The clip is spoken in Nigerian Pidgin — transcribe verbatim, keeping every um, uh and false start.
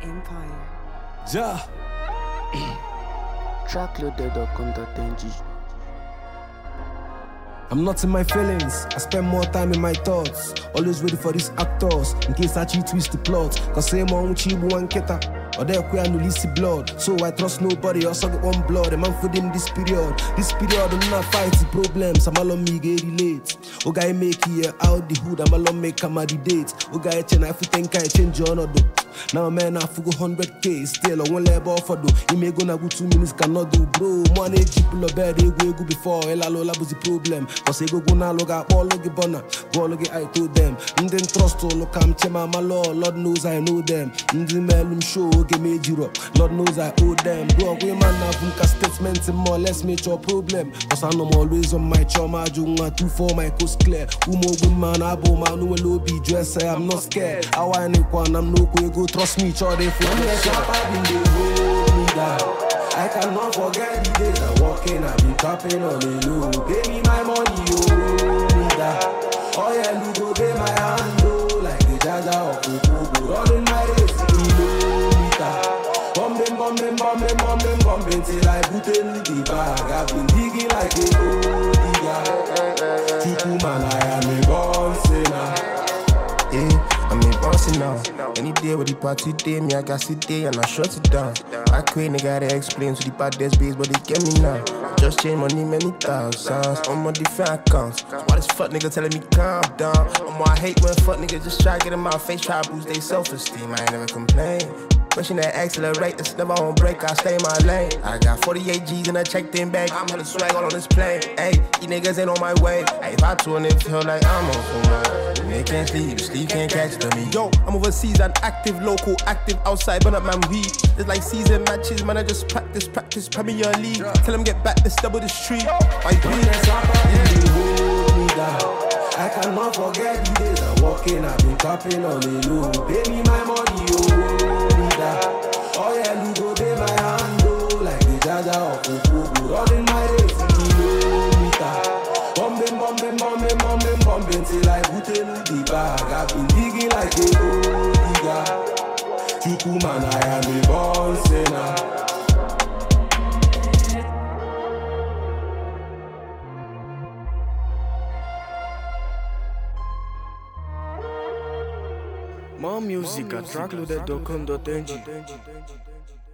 Empire. Ja. trackloaded dot com dot n g. I'm not in my feelings, I spend more time in my thoughts. Always ready for these actors, in case I cheat twist the plot. Cause same on Chibu and Keta, or there queer no lisi blood. So I trust nobody, also get one blood. A man for them this period. This period I'm not fighting problems, I'm alone me get relate. O guy make here out the hood, I'm alone make come the date. O guy chen I think I change your do. Now man I go one hundred K still on one level for do. He may gonna go two minutes cannot do bro. One age people of bed they go go before Ella Lola was the problem. Cause they go go now look at all look bona. Go look I told them. And then trust to look I'm chema my law. Lord knows I know them. And the melum show give me zero. Lord knows I owe them. Go away man have statements and more less make your problem. Cause I know I'm always on my trauma. Junga two for my coast clear. Umo good man abo man no low be dress. I'm not scared. I want it one I'm no go trust me, each other for me. I cannot forget the days I walking, I be tapping on the low. Pay me my money, oh, me that. Oh yeah, you go pay my hand, oh, like the Jaja of Kuku. Running my race, kilometer. Bumping, bumping, bumping, bumping, bumping till I put in the bag. I've been digging like a gold digger. Chuku man, I am a born sinner. Yeah. I'm in bouncing now. Any day with the party day, me I got sit day and I shut it down. I quit, nigga, gotta explain to the baddest base, but they get me now. Just change money many thousands on my different accounts. Why this fuck nigga telling me calm down? I'm more I hate when fuck niggas just try to get in my face, try to boost their self-esteem. I ain't never complain. Pushing that accelerate, it's never on break, I stay in my lane. I got forty-eight G's in a checked in bag, I'm hella swag all on this plane. Ayy, you niggas ain't on my way. Ayy, if I tour it feel like I'm on somewhere. They can't sleep, sleep can't catch to me. Yo, I'm overseas and active, local, active outside, burn up man weed. It's like season matches, man, I just practice, practice, Premier League. Tell them get back, let's double the street. I breathe. I cannot forget the days I walking, I've been tapping on the low. Pay me my money, oh. Oh yeah, you go pay my hand, oh, like the Jaja of Kuku. Running my race, kilometer. Bumping, bumping, bumping, bumping, bumping till I put in the bag. I've been digging like a gold digger. Chuku man, I am a born sinner. More music at trackloaded dot com dot n g.